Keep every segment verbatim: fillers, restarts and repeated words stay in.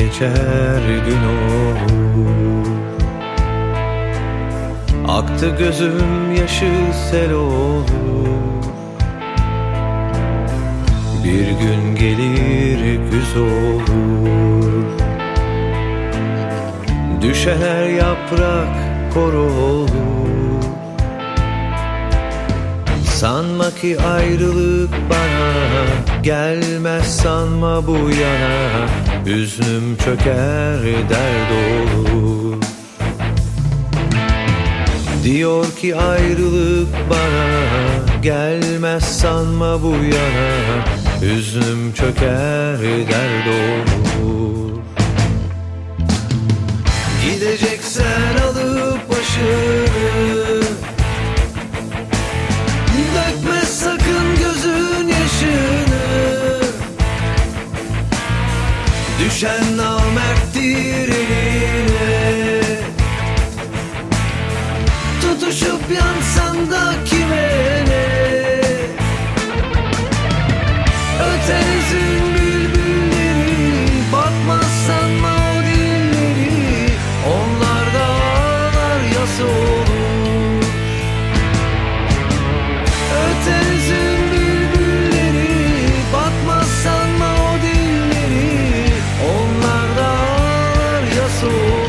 geçer gün olur. Aktı gözüm yaşı sel olur. Bir gün gelir güz olur. Düşen her yaprak kor olur. Sanma ki ayrılık bana gelmez, sanma bu yana. Hüznüm çöker dert olur. Diyor ki ayrılık bana gelmez, sanma bu yana. Hüznüm çöker dert olur. Gideceksen alıp başını, dökme sakın gözün yaşını. Düşen namerttir eline. Tutuşup yansan da kime ne? Ötenizin bülbülleri, bakmazsan o dilleri. Onlarda ağlar yas olur. Ötenizin bülbülleri, bakmazsan o dilleri. Onlarda ağlar yas olur.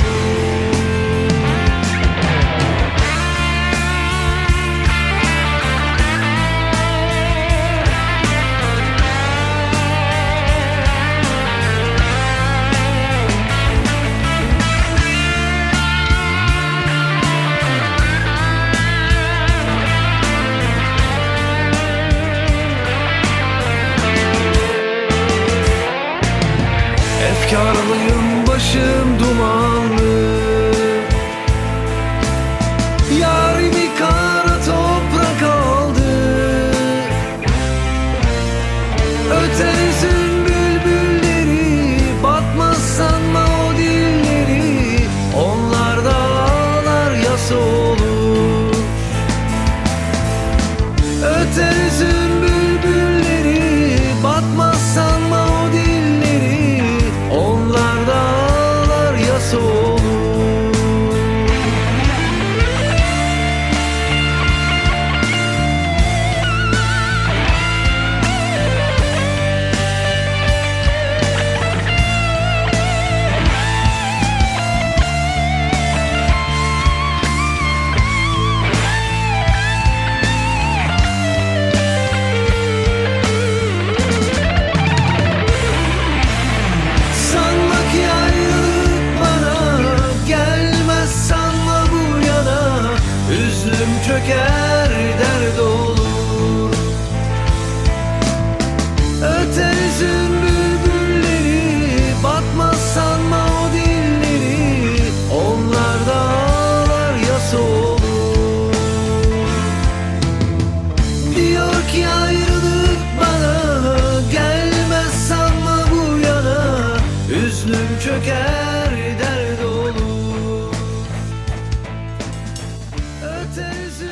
Efkarlıyım, başım dumanlı. Yarimi kara toprak aldı. Ötenizin bülbülleri, bakmazsan o dilleri. Onlarda ağlar yas olur. Ötenizin bülbülleri, bakmazsan o dilleri. Onlarda ağlar yas olur. Çöker dert olur. Ötenizin bülbülleri, bakmazsan o dilleri. Onlarda ağlar yas olur. Diyor ki ayrılık bana gelmez, sanma bu yana. Hüznüm çöker dert olur. Ötenizin